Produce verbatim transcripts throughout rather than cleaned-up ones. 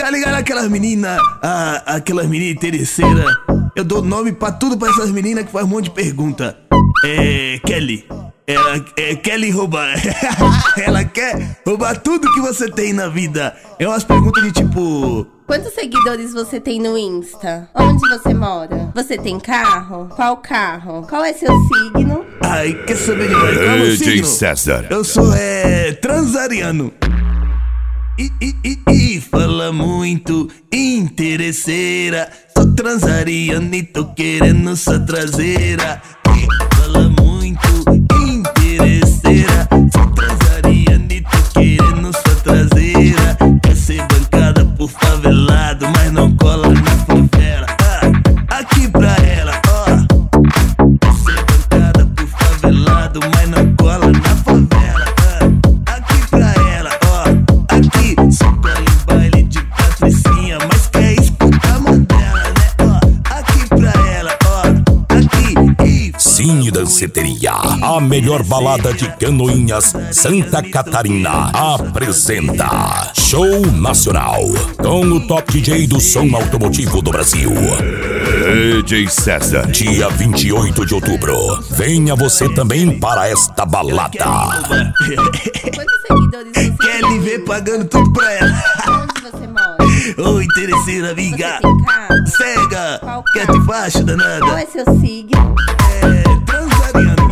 Tá ligado aquelas meninas, ah, aquelas meninas interesseiras? Eu dou nome pra tudo pra essas meninas que faz um monte de pergunta. É... Kelly. Ela é Kelly roubar. Ela quer roubar tudo que você tem na vida. É umas perguntas de tipo... Quantos seguidores você tem no Insta? Onde você mora? Você tem carro? Qual carro? Qual é seu signo? Ai, quer saber demais? Qual é o meu signo? César. Eu sou, é... transariano. E, e, e, e fala muito, interesseira. Sou transariano e tô querendo sua traseira. E fala muito, interesseira. Sou transariano e tô querendo sua traseira. Quer ser bancada por favelado, mas não cola na favela. Ah, aqui pra ela, ó. Quer ser bancada por favelado, mas não cola na favela. Ah, aqui pra ela, ó. Aqui, só cola em baile de patricinha, mas quer escutar Mandela, né? Ó, aqui pra ela, ó. Aqui, e... Cine Danceteria, a melhor balada de Canoinhas, Santa Catarina, apresenta Show Nacional, com o top D J do som automotivo do Brasil, D J César. Dia vinte e oito de outubro, venha você também para esta balada. Quantos seguidores você Quer tem? lhe ver pagando tudo pra ela. Onde você mora? Ô, interesseira, amiga. Você tem carro? Cega, Qual quer carro? te faixa Qual danada. é seu signo? É, transariano.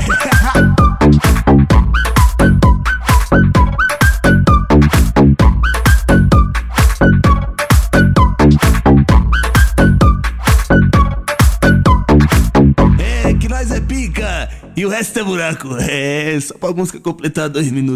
É, que nós é pica e o resto é buraco. É, só pra música completar dois minutos.